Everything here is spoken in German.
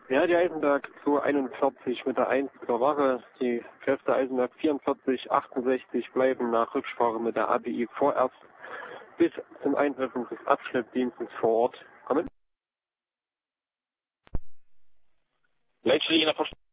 Ja, die Eisenberg 241 mit der 1 zur Wache. Die Kräfte Eisenberg 44, 68 bleiben nach Rücksprache mit der ABI vorerst bis zum Eintreffen des Abschleppdienstes vor Ort. Kommen. Leitstelle nach